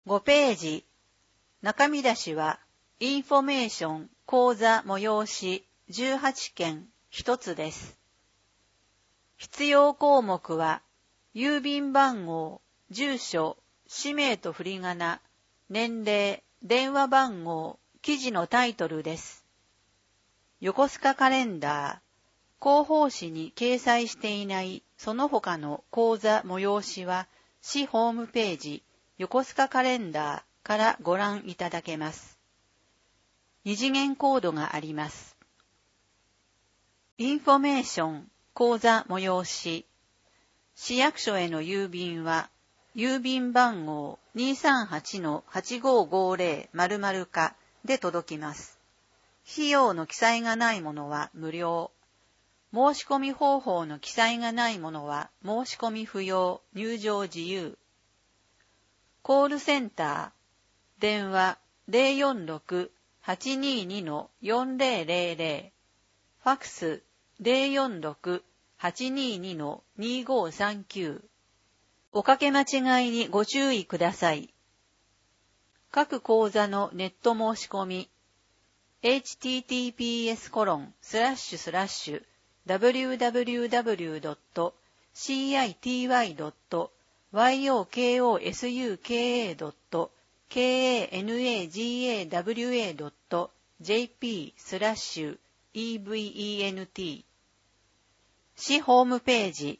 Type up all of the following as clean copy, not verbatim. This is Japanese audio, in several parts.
5ページ。中見出しは、インフォメーション講座催し18件1つです。必要項目は、郵便番号、住所、氏名と振り仮名、年齢、電話番号、記事のタイトルです。横須賀カレンダー、広報誌に掲載していないその他の講座催しは、市ホームページ、横須賀カレンダーからご覧いただけます。二次元コードがあります。インフォメーション講座催し。市役所への郵便は、郵便番号 238-8550 課で届きます。費用の記載がないものは無料。申し込み方法の記載がないものは申し込み不要、入場自由。コールセンター、電話 046-822-4000、ファクス 046-822-2539。おかけ間違いにご注意ください。各講座のネット申し込み、https://www.city.yokosuka.jp/event 市ホームページ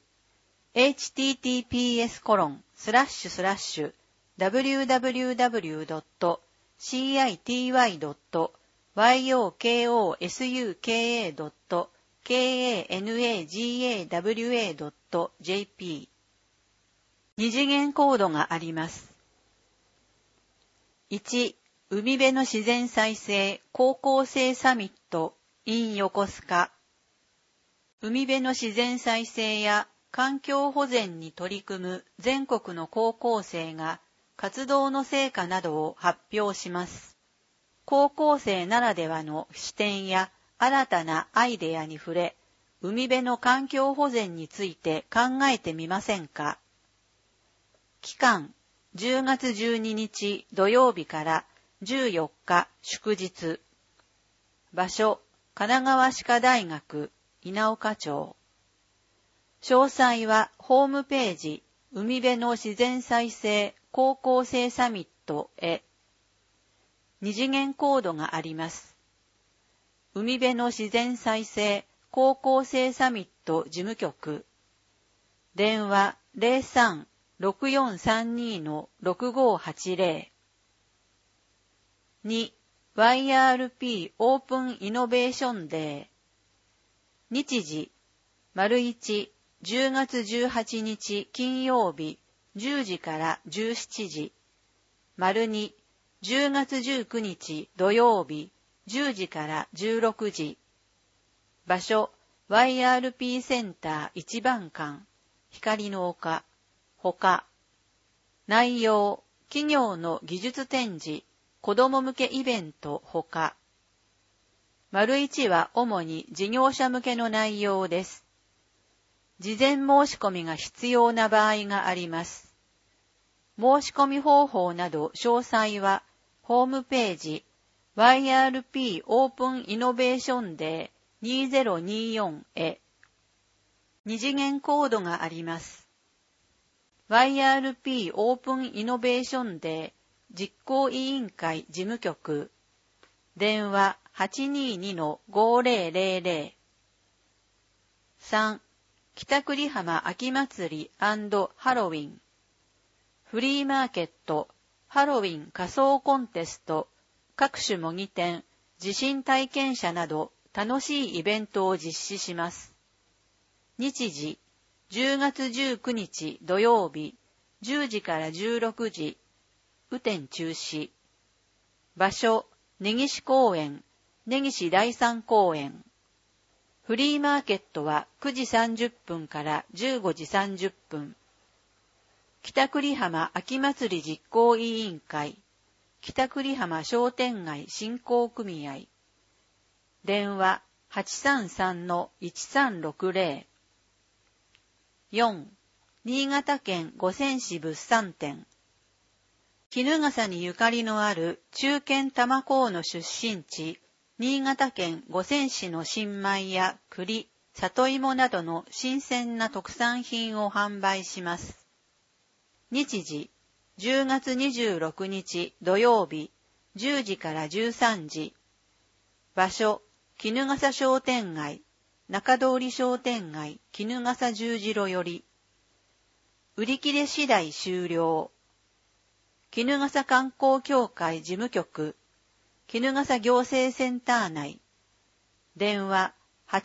https://www.city.yokosuka.jp 二次元コードがあります。1、海辺の自然再生高校生サミット in 横須賀。海辺の自然再生や環境保全に取り組む全国の高校生が活動の成果などを発表します。高校生ならではの視点や新たなアイデアに触れ、海辺の環境保全について考えてみませんか。期間、10月12日土曜日から14日祝日。場所、神奈川歯科大学稲岡町。詳細はホームページ、海辺の自然再生高校生サミットへ。二次元コードがあります。海辺の自然再生高校生サミット事務局。電話 03-6432-6580。2、YRP オープンイノベーションデー。日時、1、10月18日金曜日10時から17時。2、10月19日土曜日10時から16時。場所、YRP センター1番館、光の丘、他。内容、企業の技術展示、子ども向けイベント他。1は主に事業者向けの内容です。事前申し込みが必要な場合があります。申し込み方法など詳細は、ホームページ、YRP オープンイノベーションデー2024へ。二次元コードがあります。YRP オープンイノベーションデー実行委員会事務局。電話 822-5000。3、北久里浜秋祭り&ハロウィン。フリーマーケット、ハロウィン仮装コンテスト、各種模擬店、地震体験者など楽しいイベントを実施します。日時、10月19日土曜日、10時から16時、雨天中止。場所、根岸公園、根岸第三公園。フリーマーケットは9時30分から15時30分。北久里浜秋祭り実行委員会、北久里浜商店街振興組合。電話 833-1360。4、新潟県五泉市物産展。 衣笠にゆかりのある中堅多摩港の出身地、新潟県五泉市の新米や栗、里芋などの新鮮な特産品を販売します。日時、10月26日土曜日、10時から13時。場所、衣笠商店街、中通り商店街、衣笠十字路より。売り切れ次第終了。衣笠観光協会事務局、衣笠行政センター内。電話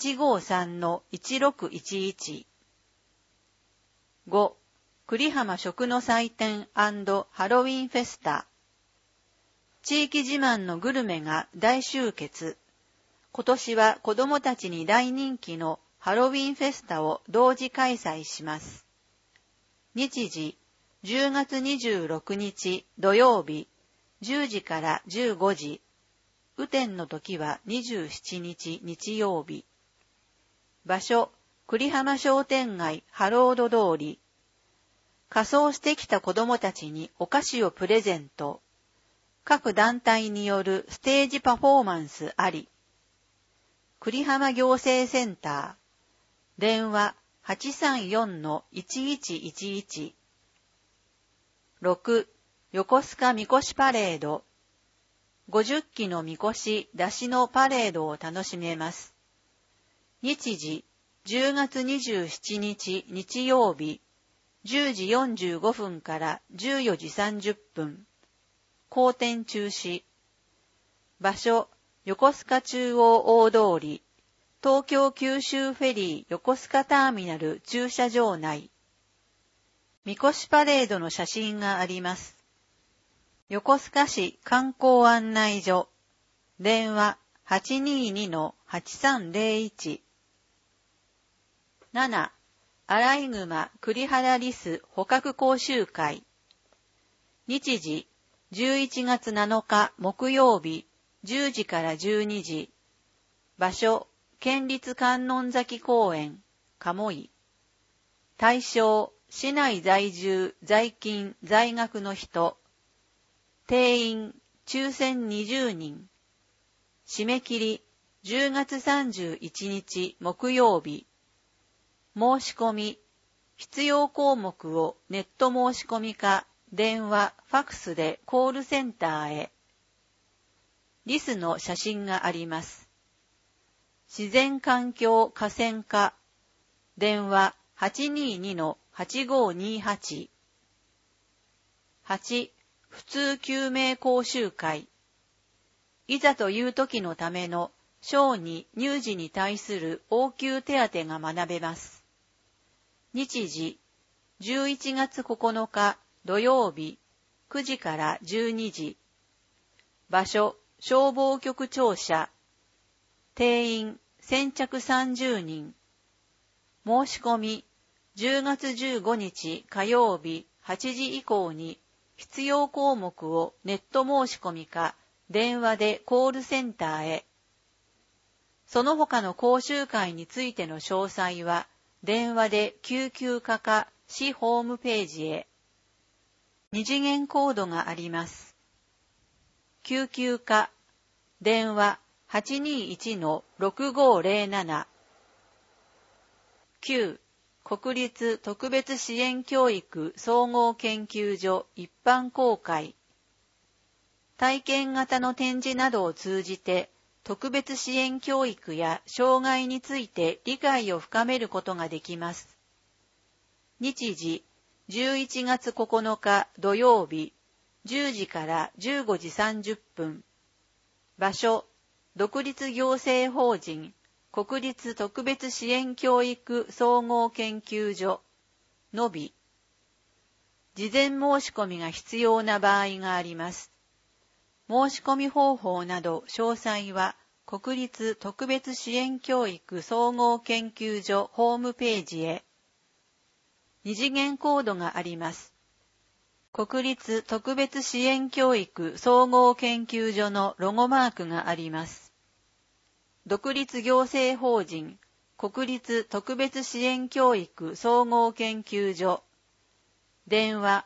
853-1611。5. 栗浜食の祭典&ハロウィンフェスタ。地域自慢のグルメが大集結。今年は子どもたちに大人気のハロウィンフェスタを同時開催します。日時、10月26日土曜日、10時から15時。雨天の時は27日日曜日。場所、栗浜商店街ハロード通り。仮装してきた子どもたちにお菓子をプレゼント。各団体によるステージパフォーマンスあり。栗浜行政センター。電話 834-1111。6. 横須賀みこしパレード。50基のみこし出しのパレードを楽しめます。日時、10月27日日曜日、10時45分から14時30分。後転中止。場所、横須賀中央大通り、東京九州フェリー横須賀ターミナル駐車場内。みこしパレードの写真があります。横須賀市観光案内所。電話 822-8301。7. アライグマ栗原リス捕獲講習会。日時、11月7日木曜日、10時から12時。場所、県立観音崎公園、鴨居。対象、市内在住、在勤、在学の人。定員、抽選20人。締め切り、10月31日木曜日。申し込み、必要項目をネット申し込みか、電話、ファクスでコールセンターへ。リスの写真があります。自然環境河川課。電話 822-8528。8. 普通救命講習会。いざという時のための小児・乳児に対する応急手当が学べます。日時、11月9日土曜日、9時から12時。場所、消防局庁舎。定員、先着30人。申し込み、10月15日火曜日8時以降に必要項目をネット申し込みか、電話でコールセンターへ。その他の講習会についての詳細は、電話で救急課か市ホームページへ。二次元コードがあります。救急課、電話 821-6507。9. 国立特別支援教育総合研究所一般公開。体験型の展示などを通じて、特別支援教育や障害について理解を深めることができます。日時、11月9日土曜日、10時から15時30分。場所、独立行政法人、国立特別支援教育総合研究所、のび。事前申し込みが必要な場合があります。申し込み方法など詳細は国立特別支援教育総合研究所ホームページへ。二次元コードがあります。国立特別支援教育総合研究所のロゴマークがあります。独立行政法人国立特別支援教育総合研究所。 電話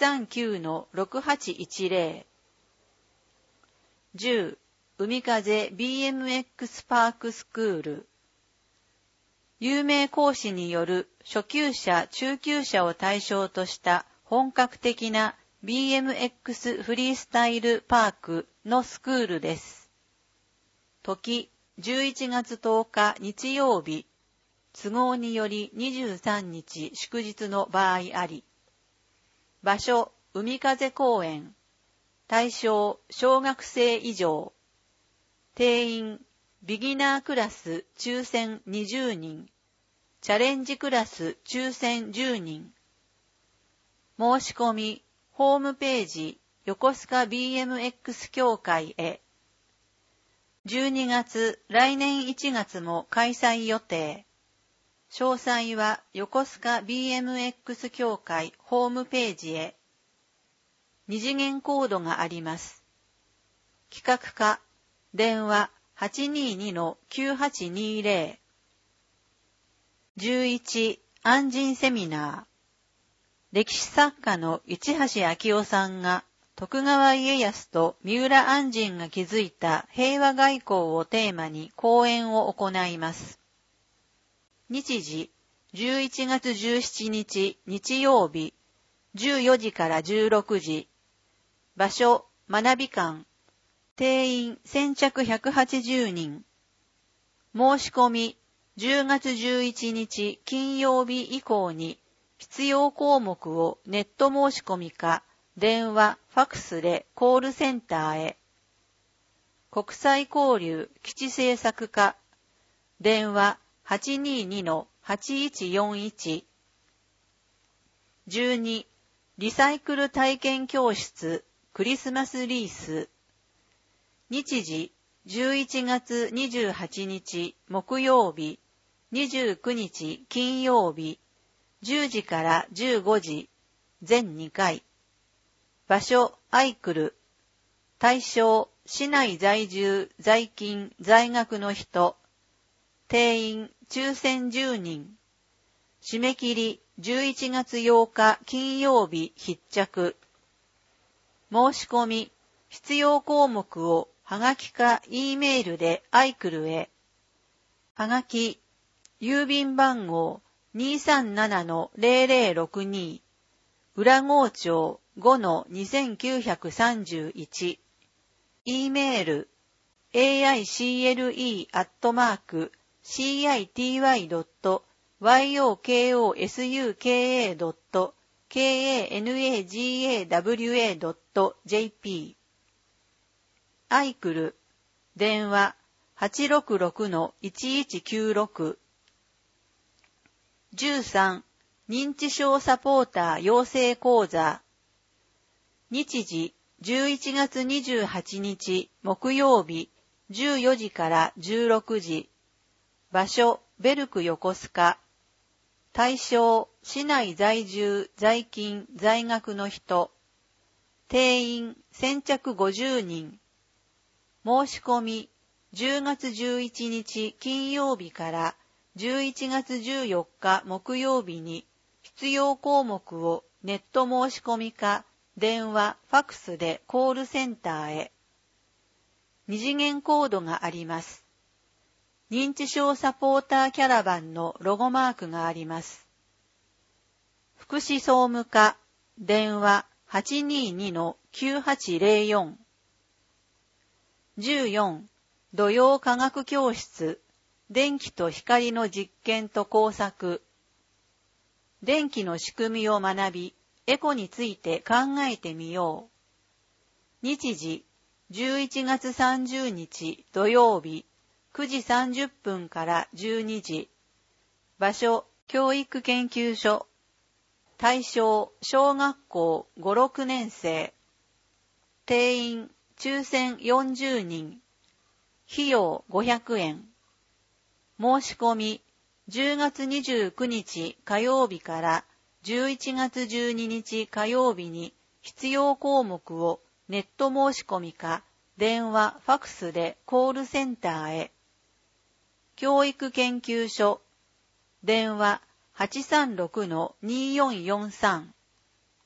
839-6810。10、海風 BMX パークスクール。有名講師による初級者・中級者を対象とした本格的な BMX フリースタイルパークのスクールです。時、11月10日日曜日、都合により23日祝日の場合あり。場所、海風公園。対象、小学生以上。定員、ビギナークラス抽選20人。チャレンジクラス抽選10人。申し込み、ホームページ、横須賀 BMX 協会へ。12月、来年1月も開催予定。詳細は横須賀 BMX 協会ホームページへ。二次元コードがあります。企画課、電話 822-9820。11、安心セミナー。歴史作家の市橋昭夫さんが徳川家康と三浦按針が築いた平和外交をテーマに講演を行います。日時、11月17日日曜日、14時から16時。場所、学び館。定員先着180人。申し込み、10月11日金曜日以降に必要項目をネット申し込みか、電話、ファクスでコールセンターへ。国際交流基地政策課。電話 822-8141。12、リサイクル体験教室、クリスマスリース。日時、11月28日木曜日、29日金曜日、10時から15時、全2回。場所、アイクル。対象、市内在住、在勤、在学の人。定員、抽選10人。締め切り、11月8日金曜日必着。申し込み、必要項目をはがきか E メールでアイクルへ。はがき、郵便番号 237-0062、浦郷町 5-2931。E メール、aiCLE@city.yokosuka.kanagawa.jp。アイクル、電話 866-1196。13、認知症サポーター養成講座。日時、11月28日木曜日、14時から16時。場所、ベルク横須賀。対象、市内在住、在勤、在学の人。定員、先着50人。申し込み、10月11日金曜日から11月14日木曜日に必要項目をネット申し込みか、電話、ファクスでコールセンターへ。二次元コードがあります。認知症サポーターキャラバンのロゴマークがあります。福祉総務課、電話 822-9804。14、土曜科学教室、電気と光の実験と工作。電気の仕組みを学び、エコについて考えてみよう。日時、11月30日土曜日、9時30分から12時。場所、教育研究所。対象、小学校5、6年生。定員、抽選40人。費用500円。申し込み、10月29日火曜日から11月12日火曜日に必要項目をネット申し込みか、電話、ファクスでコールセンターへ。教育研究所。電話 836-2443。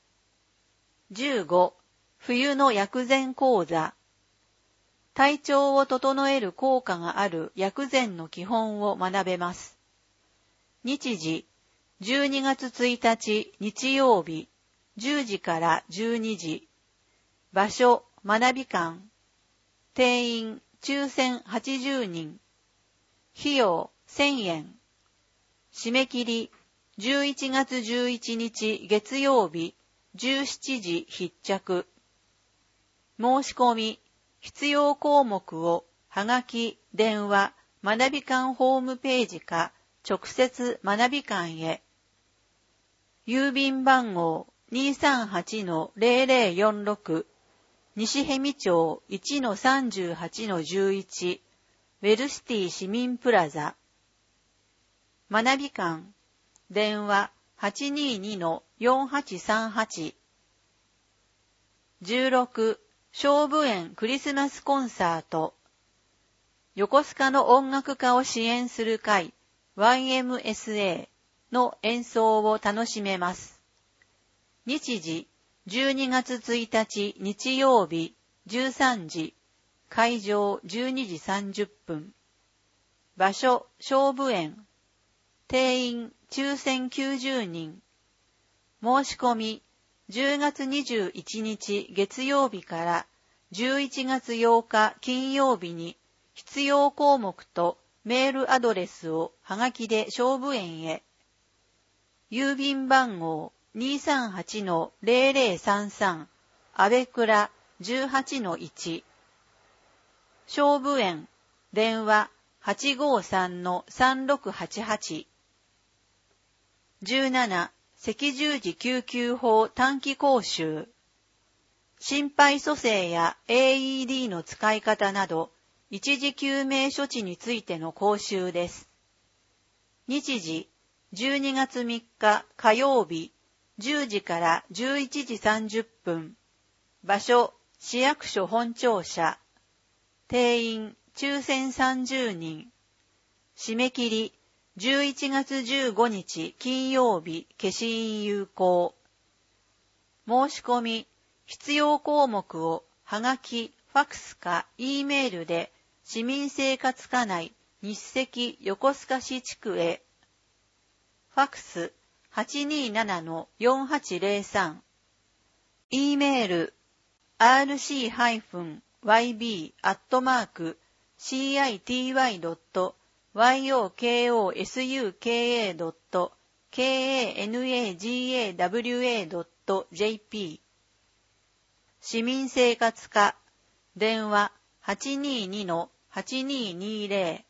15、冬の薬膳講座。体調を整える効果がある薬膳の基本を学べます。日時、12月1日日曜日、10時から12時。場所、学び館。定員、抽選80人。費用、1000円。締め切り、11月11日月曜日、17時必着。申し込み、必要項目をはがき、電話、学び館ホームページか直接学び館へ。郵便番号 238-0046 西逸見町 1-38-11 ウェルシティ市民プラザ。学び館電話 822-4838。16菖蒲園クリスマスコンサート。横須賀の音楽家を支援する会 YMSA の演奏を楽しめます。日時12月1日日曜日13時。会場12時30分。場所菖蒲園。定員抽選90人。申し込み10月21日月曜日から11月8日金曜日に必要項目とメールアドレスをはがきで菖蒲園へ。郵便番号 238-0033 阿部倉 18-1。菖蒲園電話 853-3688。17赤十字救急法短期講習。心肺蘇生や AED の使い方など、一時救命処置についての講習です。日時、12月3日火曜日、10時から11時30分。場所、市役所本庁舎。定員、抽選30人。締め切り、11月15日金曜日消印有効。申し込み、必要項目をはがき、ファクスか E メールで市民生活課内日赤横須賀市地区へ。ファクス 827-4803。E メール rci-ykosuka.kanagawa.jp。 市民生活課電話 822-8220。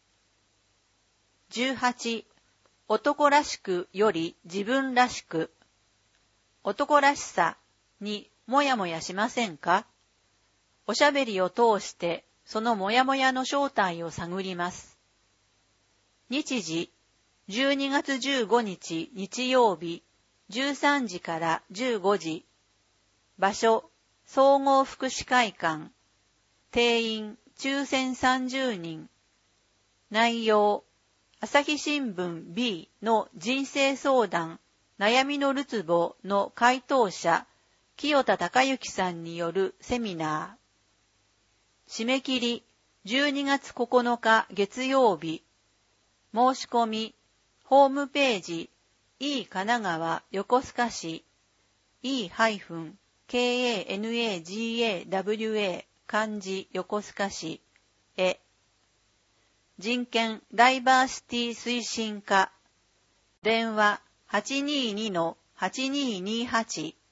18男らしくより自分らしく。男らしさにもやもやしませんか？おしゃべりを通してそのもやもやの正体を探ります。日時12月15日日曜日13時から15時。場所総合福祉会館。定員抽選30人。内容朝日新聞 B の人生相談悩みのるつぼの回答者清田隆之さんによるセミナー。締め切り12月9日月曜日。申し込みホームページ E 神奈川横須賀市 E-kanagawa 漢字横須賀市へ。人権ダイバーシティ推進課電話 822-8228